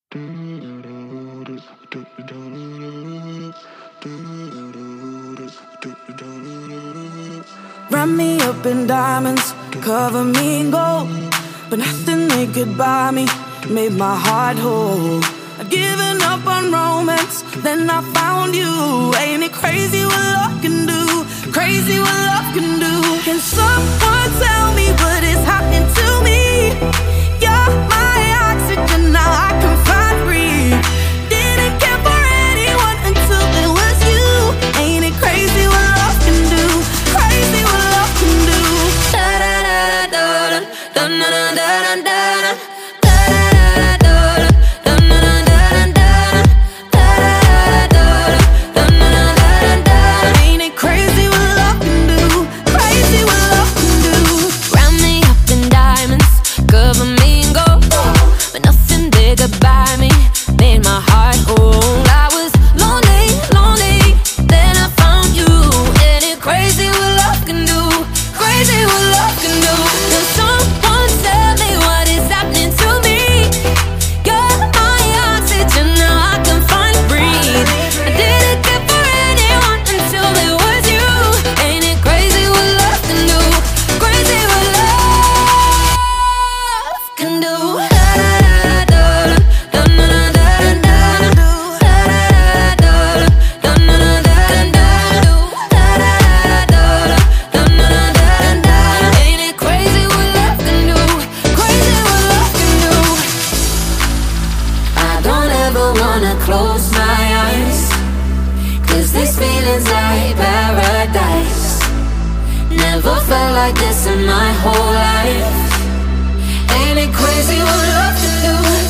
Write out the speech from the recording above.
Wrap me up in diamonds, cover me in gold, but nothing they could buy me made my heart whole. I'd given up on romance, then I found you. Ain't it crazy what love can do? Crazy what love can do. Can someone tell me what is happening to me? You're my oxygen, now I can find breathe. Didn't care for anyone until it was you. Ain't it crazy what love can do? Crazy what love can do. Da da da da da da da da da da. Close my eyes, 'cause these feelings like paradise. Never felt like this in my whole life. Ain't it crazy what love can do?